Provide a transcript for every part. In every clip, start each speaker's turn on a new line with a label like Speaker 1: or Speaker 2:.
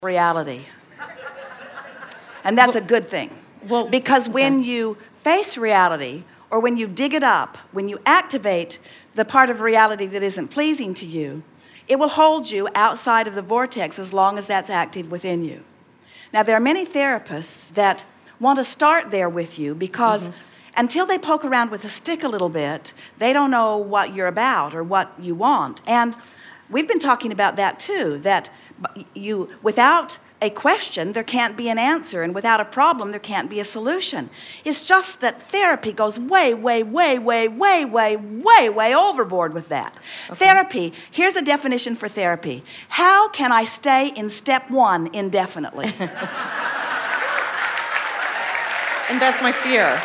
Speaker 1: reality. And that's a good thing. Because when you face reality, or when you dig it up, when you activate the part of reality that isn't pleasing to you, it will hold you outside of the vortex as long as that's active within you. Now, there are many therapists that want to start there with you because until they poke around with a stick a little bit, they don't know what you're about or what you want. And we've been talking about that too, that without a question, there can't be an answer, and without a problem, there can't be a solution. It's just that therapy goes way, way, way, way, way, way, way, way overboard with that. Okay. Therapy, here's a definition for therapy. How can I stay in step one indefinitely?
Speaker 2: And that's my fear.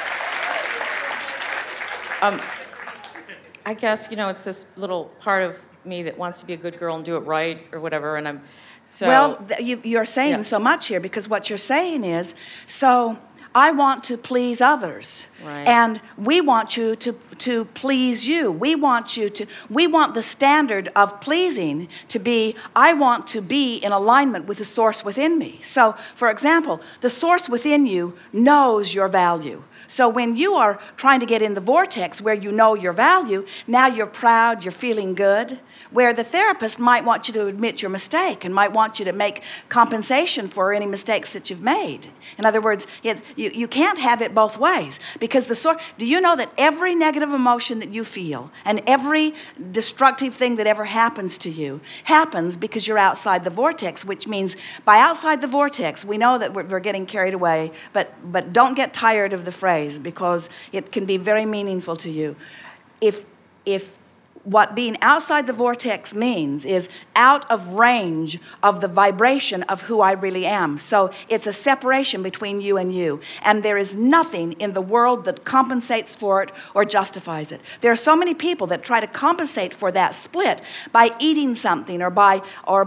Speaker 2: I guess, it's this little part of me that wants to be a good girl and do it right or whatever, and
Speaker 1: you're saying so much here, because what you're saying is, so I want to please others, right, and we want you to please you. We want the standard of pleasing to be, I want to be in alignment with the source within me. So, for example, the source within you knows your value. So when you are trying to get in the vortex where you know your value, now you're proud, you're feeling good, where the therapist might want you to admit your mistake and might want you to make compensation for any mistakes that you've made. In other words, you can't have it both ways, because the source. Do you know that every negative emotion that you feel and every destructive thing that ever happens to you happens because you're outside the vortex, which means by outside the vortex, we know that we're getting carried away, but don't get tired of the phrase, because it can be very meaningful to you. If what being outside the vortex means is out of range of the vibration of who I really am. So it's a separation between you and you. And there is nothing in the world that compensates for it or justifies it. There are so many people that try to compensate for that split by eating something or by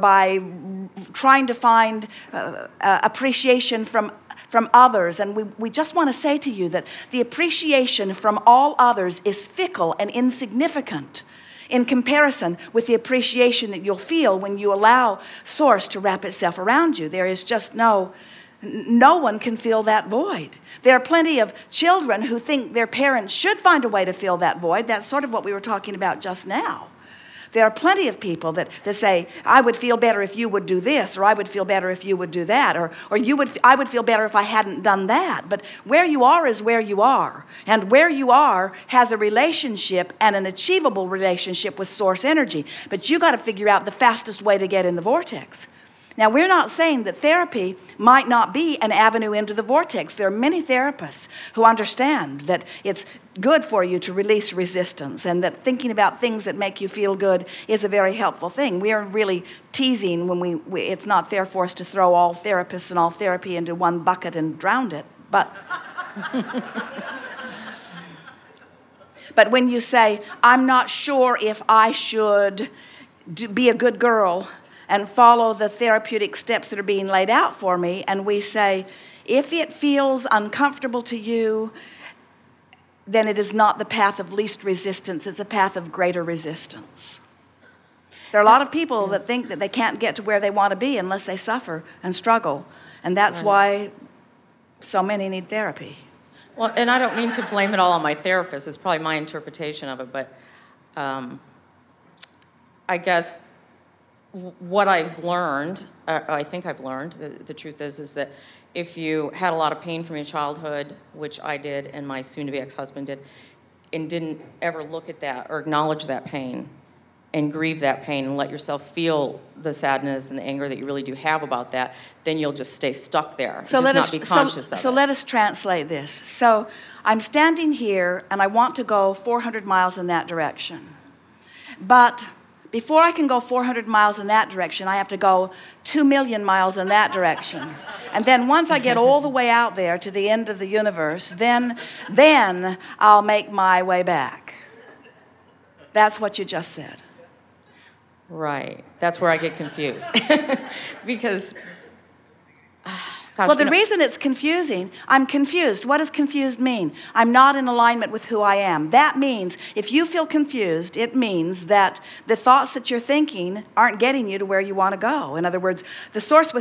Speaker 1: trying to find appreciation from others. And we just want to say to you that the appreciation from all others is fickle and insignificant in comparison with the appreciation that you'll feel when you allow Source to wrap itself around you. There is just no one can fill that void. There are plenty of children who think their parents should find a way to fill that void. That's sort of what we were talking about just now. There are plenty of people that say, I would feel better if you would do this, or I would feel better if you would do that, or I would feel better if I hadn't done that. But where you are is where you are. And where you are has a relationship, and an achievable relationship, with source energy. But you got to figure out the fastest way to get in the vortex. Now, we're not saying that therapy might not be an avenue into the vortex. There are many therapists who understand that it's good for you to release resistance, and that thinking about things that make you feel good is a very helpful thing. We are really teasing when it's not fair for us to throw all therapists and all therapy into one bucket and drown it. But when you say, I'm not sure if I should be a good girl and follow the therapeutic steps that are being laid out for me, and we say, if it feels uncomfortable to you, then it is not the path of least resistance, it's a path of greater resistance. There are a lot of people that think that they can't get to where they want to be unless they suffer and struggle, and that's why so many need therapy.
Speaker 2: Well, and I don't mean to blame it all on my therapist, it's probably my interpretation of it, but I guess what I've learned, I think I've learned, the truth is that if you had a lot of pain from your childhood, which I did and my soon-to-be ex-husband did, and didn't ever look at that or acknowledge that pain and grieve that pain and let yourself feel the sadness and the anger that you really do have about that, then you'll just stay stuck there, so not be conscious of it.
Speaker 1: So let us translate this. So I'm standing here and I want to go 400 miles in that direction. But before I can go 400 miles in that direction, I have to go 2 million miles in that direction. And then once I get all the way out there to the end of the universe, then I'll make my way back. That's what you just said.
Speaker 2: Right. That's where I get confused. Because
Speaker 1: Well, the reason it's confusing, I'm confused. What does confused mean? I'm not in alignment with who I am. That means if you feel confused, it means that the thoughts that you're thinking aren't getting you to where you want to go. In other words, the source within